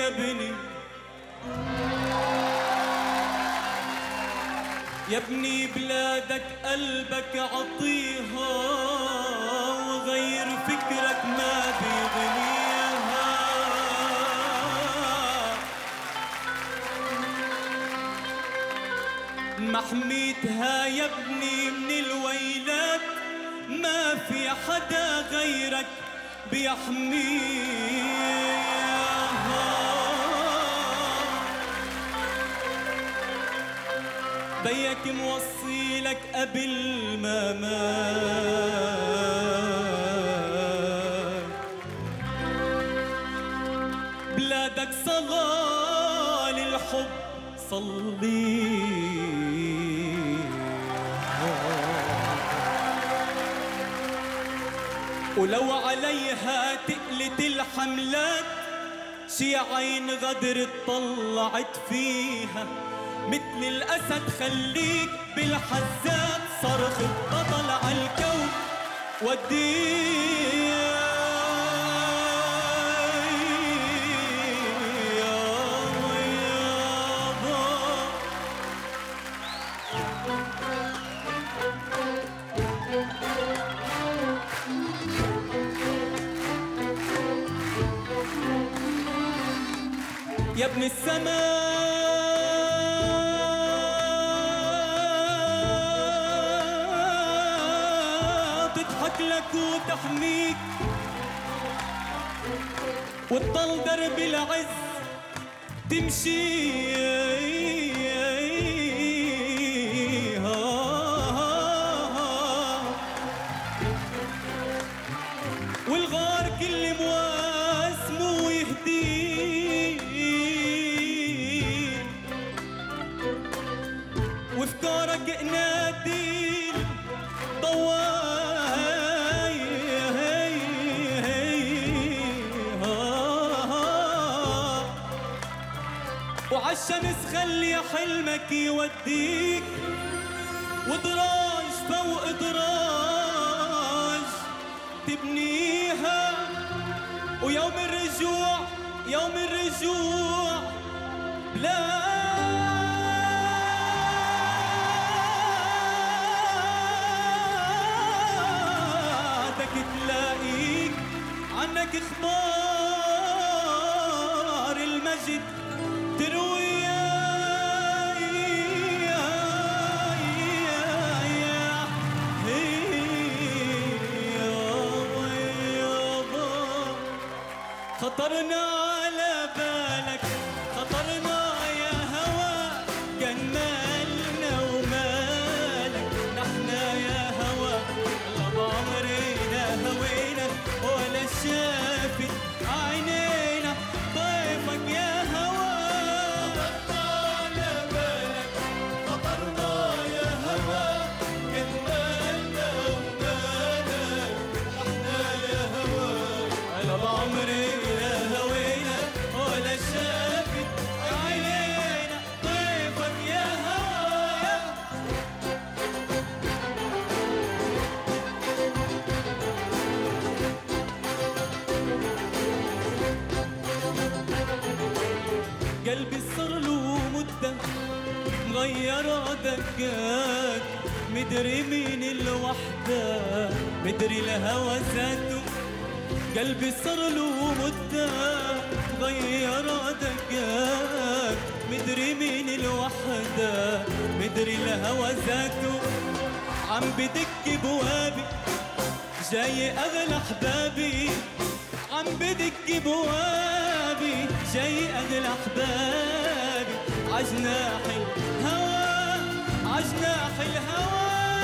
يا ابني يا ابني بلادك قلبك عطيها وغير فكرك ما بيغنيها. محميتها يا ابني من الويلات ما في حدا غيرك بيحميها. بيك موصيلك قبل ما مات بلادك صلاة للحب صليها. ولو عليها تقلت الحملات شي عين غدر طلعت فيها مثل الأسد خليك بالحزات صرخ بطل عالكون وديها. يا ابن السماء تضحك لك وتحميك وتضل درب العز تمشي. والغار كل مواسمه ويهديه وافكارك قناديل ضواي وعالشمس خلي حلمك يوديك ودراج فوق دراج تبنيها. ويوم الرجوع يوم الرجوع بلادك تلاقيك عنك اخبار المجد تروي. خطرنا على بالك خطرنا يا هوى كان مالنا ومالك نحنا يا هوى الله بعمرنا هوينا ولا شافت عينينا ضيفك يا هوى. خطرنا على بالك خطرنا يا هوى كان مالنا ومالك نحنا يا هوى الله بعمرنا ولا شافت عينينا ضيفك يا هوى. قلبي صار له مدة مغيرة دقات مدري مين الوحدة مدري الهوى ذاته. قلبي صار له مدة غير دقات مدري مين الوحدة مدري الهوى ذاته. عم بدق بوابي جاي أغلى أحبابي عم بدق بوابي جاي أغلى أحبابي عجناح الهوى عجناح الهوى.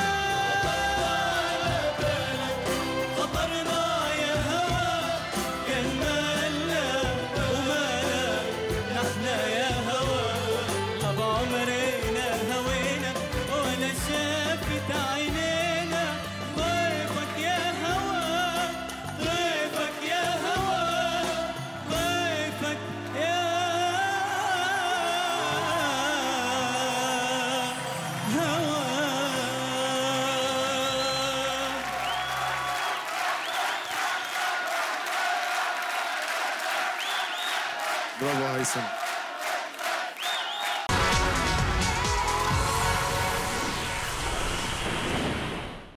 خطرنا يا هوى كان مالنا ومالك نحنا يا هوى الله بعمرنا هوينا ولا شافت عينينا ضيفك يا هوى ضيفك يا هوى ضيفك يا هوى. برافو هيثم.